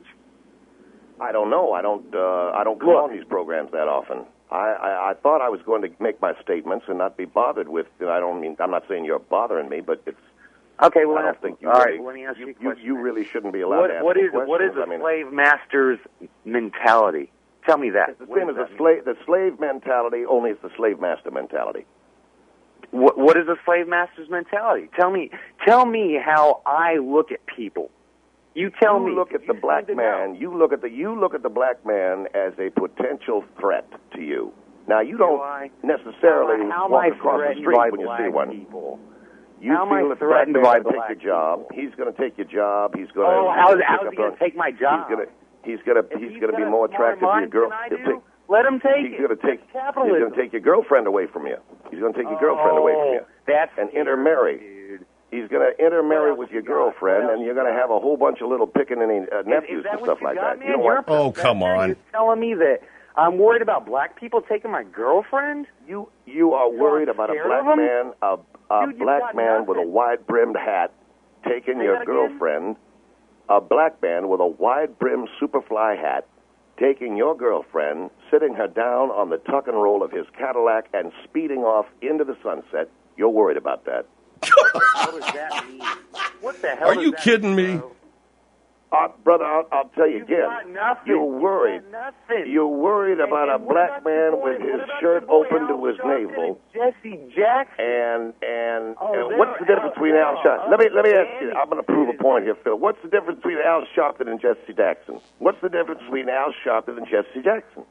Speaker 8: I don't know. I don't. Uh, I don't come
Speaker 14: Look.
Speaker 8: on these programs that often. I, I, I thought I was going to make my statements and not be bothered with. I don't mean. I'm not saying you're bothering me, but it's.
Speaker 14: Okay, well,
Speaker 8: I don't
Speaker 14: that's-
Speaker 8: think you
Speaker 14: all
Speaker 8: really,
Speaker 14: right, let me ask you a
Speaker 8: you,
Speaker 14: question.
Speaker 8: you really shouldn't be allowed
Speaker 14: What,
Speaker 8: to ask
Speaker 14: what
Speaker 8: me
Speaker 14: is
Speaker 8: questions.
Speaker 14: what is a
Speaker 8: I mean,
Speaker 14: slave master's mentality? Tell me that.
Speaker 8: It's the
Speaker 14: What
Speaker 8: same
Speaker 14: does
Speaker 8: as
Speaker 14: that
Speaker 8: the
Speaker 14: mean?
Speaker 8: slave. The slave mentality. Only it's the slave master mentality.
Speaker 14: What, what is a slave master's mentality? Tell me. Tell me how I look at people. You tell
Speaker 8: you
Speaker 14: me.
Speaker 8: look at the black man. You look at the you look at the black man as a potential threat to you. Now you don't
Speaker 14: I?
Speaker 8: necessarily
Speaker 14: How am
Speaker 8: walk
Speaker 14: I
Speaker 8: across the
Speaker 14: threatened
Speaker 8: street
Speaker 14: by
Speaker 8: when you
Speaker 14: black
Speaker 8: see one.
Speaker 14: people?
Speaker 8: You
Speaker 14: How am I
Speaker 8: feel that the black
Speaker 14: threatened
Speaker 8: man
Speaker 14: by
Speaker 8: can take
Speaker 14: black
Speaker 8: your job. He's going to take your job. He's going to.
Speaker 14: Oh, how's, how's he going to take my job?
Speaker 8: He's going to. He's going to.
Speaker 14: If
Speaker 8: He's
Speaker 14: he's
Speaker 8: going to be
Speaker 14: got a
Speaker 8: more
Speaker 14: smarter
Speaker 8: attractive to your
Speaker 14: mind
Speaker 8: girl.
Speaker 14: than I
Speaker 8: He'll
Speaker 14: do,
Speaker 8: take-
Speaker 14: let him take
Speaker 8: He's
Speaker 14: it.
Speaker 8: going to take.
Speaker 14: That's capitalism.
Speaker 8: He's going to take your girlfriend away from you. He's going to take your girlfriend away from you.
Speaker 14: Oh, that's
Speaker 8: and intermarry.
Speaker 14: Dude.
Speaker 8: He's going to intermarry with your
Speaker 14: you got?
Speaker 8: girlfriend,
Speaker 14: What
Speaker 8: and
Speaker 14: else
Speaker 8: you're
Speaker 14: you
Speaker 8: going to
Speaker 14: got?
Speaker 8: have a whole bunch of little pickaninny uh, nephews
Speaker 14: is, is that
Speaker 8: and
Speaker 14: what
Speaker 8: stuff
Speaker 14: you
Speaker 8: like
Speaker 14: got,
Speaker 8: that.
Speaker 14: Man?
Speaker 8: You don't
Speaker 14: You're
Speaker 8: want.
Speaker 14: a
Speaker 7: Oh, come
Speaker 14: professor.
Speaker 7: on.
Speaker 14: You're telling me that I'm worried about black people taking my girlfriend?
Speaker 8: You you are worried
Speaker 14: I'm
Speaker 8: about a
Speaker 14: scared
Speaker 8: black
Speaker 14: of 'em?
Speaker 8: man, a, a
Speaker 14: Dude, you've
Speaker 8: black
Speaker 14: got
Speaker 8: man with a
Speaker 14: nothing.
Speaker 8: wide-brimmed hat taking
Speaker 14: Say
Speaker 8: your
Speaker 14: that again?
Speaker 8: girlfriend, a black man with a wide-brimmed superfly hat taking your girlfriend, sitting her down on the tuck and roll of his Cadillac and speeding off into the sunset. You're worried about that.
Speaker 14: What does that mean? What the hell
Speaker 7: Are
Speaker 14: does
Speaker 7: you
Speaker 14: that
Speaker 7: kidding
Speaker 14: mean,
Speaker 7: me?
Speaker 14: bro?
Speaker 8: Uh, brother, I'll, I'll tell you
Speaker 14: You've
Speaker 8: again.
Speaker 14: got nothing.
Speaker 8: You're
Speaker 14: You've
Speaker 8: worried.
Speaker 14: got nothing.
Speaker 8: You're worried about
Speaker 14: And-
Speaker 8: a
Speaker 14: and what
Speaker 8: black
Speaker 14: about your
Speaker 8: man
Speaker 14: boy-
Speaker 8: with his
Speaker 14: what about
Speaker 8: shirt
Speaker 14: your boy
Speaker 8: open to
Speaker 14: Al
Speaker 8: his
Speaker 14: Sharpton
Speaker 8: navel.
Speaker 14: and Jesse Jackson.
Speaker 8: And and,
Speaker 14: Oh,
Speaker 8: and
Speaker 14: they're
Speaker 8: what's the difference
Speaker 14: out-
Speaker 8: between
Speaker 14: they're
Speaker 8: Al Sharpton? Let me let me ask you.
Speaker 14: outstanding.
Speaker 8: I'm going to prove a point here, Phil. What's the difference between Al Sharpton and Jesse Jackson? What's the difference between Al Sharpton and Jesse Jackson?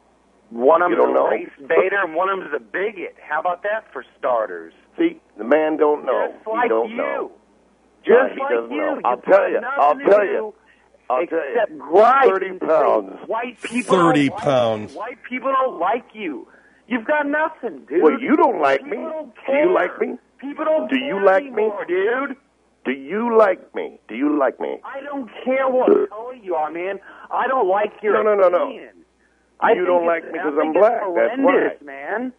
Speaker 14: One of
Speaker 8: You
Speaker 14: them's
Speaker 8: don't
Speaker 14: a
Speaker 8: know?
Speaker 14: race baiter and one of them's a bigot. How about that for starters?
Speaker 8: See, the man don't know.
Speaker 14: Just
Speaker 8: he
Speaker 14: like
Speaker 8: don't
Speaker 14: you.
Speaker 8: know.
Speaker 14: Just
Speaker 8: No, he
Speaker 14: like
Speaker 8: doesn't
Speaker 14: you.
Speaker 8: know. I'll
Speaker 14: You've
Speaker 8: tell
Speaker 14: got
Speaker 8: you.
Speaker 14: nothing
Speaker 8: I'll
Speaker 14: to
Speaker 8: tell
Speaker 14: do
Speaker 8: you. I'll tell
Speaker 14: Except
Speaker 8: you.
Speaker 14: gripe
Speaker 8: Thirty
Speaker 14: and say
Speaker 8: pounds.
Speaker 14: White people
Speaker 7: Thirty
Speaker 14: don't like
Speaker 7: pounds.
Speaker 14: you. White people don't like you. You've got nothing, dude.
Speaker 8: Well, you don't like me.
Speaker 14: People don't
Speaker 8: Do you
Speaker 14: care.
Speaker 8: like me?
Speaker 14: People don't
Speaker 8: Do
Speaker 14: care
Speaker 8: you like me?
Speaker 14: anymore, dude.
Speaker 8: Do you like me? Do you like me?
Speaker 14: I don't care what color you are, man. I don't like your
Speaker 8: No, no, no, no.
Speaker 14: opinion. I
Speaker 8: You
Speaker 14: think
Speaker 8: don't
Speaker 14: it's-
Speaker 8: like me
Speaker 14: I
Speaker 8: 'cause
Speaker 14: think
Speaker 8: I'm
Speaker 14: it's
Speaker 8: black. That's
Speaker 14: horrendous,
Speaker 8: why.
Speaker 14: man.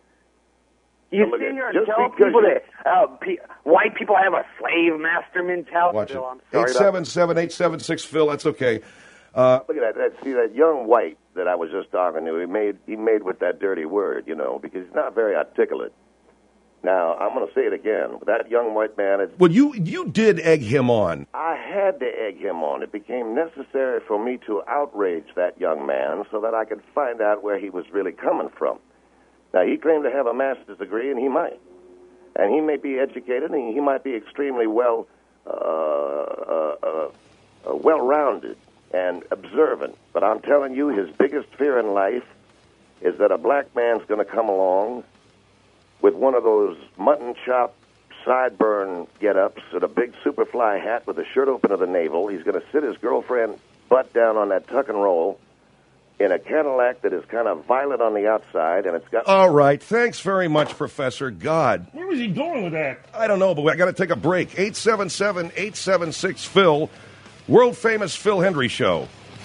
Speaker 14: You
Speaker 8: Now, look
Speaker 14: sit
Speaker 8: at-
Speaker 14: here and
Speaker 8: just
Speaker 14: tell
Speaker 8: because
Speaker 14: people
Speaker 8: you-
Speaker 14: that uh, pe- white people have a slave master mentality.
Speaker 7: Watch it.
Speaker 14: Bill, I'm sorry
Speaker 7: eight
Speaker 14: about
Speaker 7: seven seven, eight seven six, Phil. That's okay. Uh,
Speaker 8: Look at that, that. See that young white that I was just talking to. He made he made with that dirty word, you know, because he's not very articulate. Now I'm going to say it again. That young white man. Is,
Speaker 7: well, you you did egg him on.
Speaker 8: I had to egg him on. It became necessary for me to outrage that young man so that I could find out where he was really coming from. Now he claimed to have a master's degree, and he might, and he may be educated, and he might be extremely well uh, uh, uh, uh, well-rounded and observant. But I'm telling you, his biggest fear in life is that a black man's going to come along with one of those mutton chop sideburn get-ups and a big superfly hat with a shirt open to the navel. He's going to sit his girlfriend butt down on that tuck and roll in a Cadillac that is kind of violet on the outside, and it's got...
Speaker 7: All right. Thanks very much, Professor. God.
Speaker 15: Where was he going with that?
Speaker 7: I don't know, but I got to take a break. eight seven seven, eight seven six, Phil. World-famous Phil Hendry Show.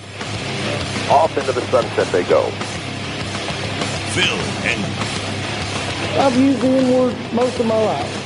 Speaker 8: Off into the sunset they go.
Speaker 1: Phil Hendry.
Speaker 5: I've used the N-word most of my life.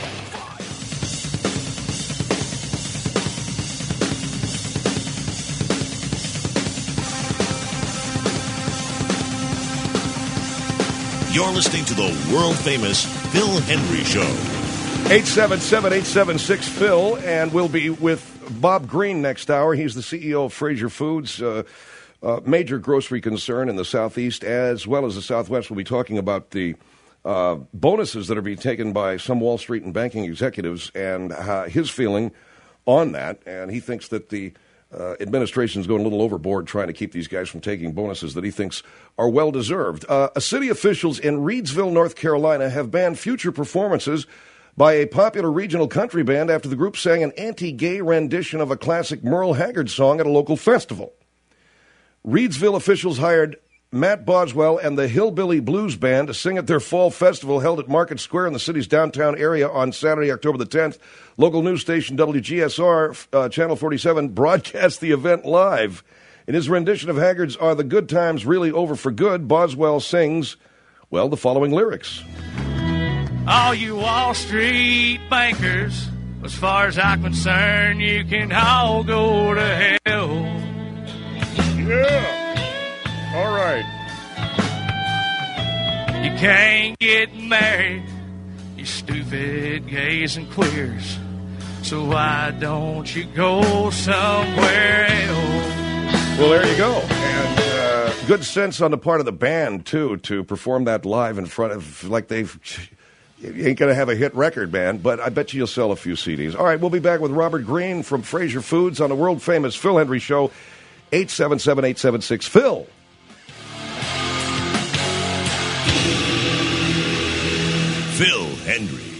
Speaker 1: You're listening to the world-famous Phil Hendry Show.
Speaker 7: eight seven seven, eight seven six, Phil, and we'll be with Bob Green next hour. He's the C E O of Fraser Foods, uh, uh, major grocery concern in the Southeast as well as the Southwest. We'll be talking about the uh, bonuses that are being taken by some Wall Street and banking executives and uh, his feeling on that. And he thinks that the uh, administration is going a little overboard trying to keep these guys from taking bonuses that he thinks are well-deserved. Uh, city officials in Reidsville, North Carolina, have banned future performances by a popular regional country band after the group sang an anti-gay rendition of a classic Merle Haggard song at a local festival. Reidsville officials hired Matt Boswell and the Hillbilly Blues Band to sing at their fall festival held at Market Square in the city's downtown area on Saturday, October the tenth. Local news station W G S R, uh, Channel forty-seven, broadcast the event live. In his rendition of Haggard's Are the Good Times Really Over for Good, Boswell sings, well, the following lyrics.
Speaker 15: All you Wall Street bankers, as far as I'm concerned, you can all go to hell.
Speaker 7: Yeah. All right.
Speaker 15: You can't get married, you stupid gays and queers. So why don't you go somewhere else?
Speaker 7: Well, there you go. And uh, good sense on the part of the band, too, to perform that live in front of, like they've... You ain't going to have a hit record, man, but I bet you you'll sell a few C Ds. All right, we'll be back with Robert Greene from Fraser Foods on the world-famous Phil Hendry Show, eight seven seven, eight seven six, Phil.
Speaker 1: Phil Hendry.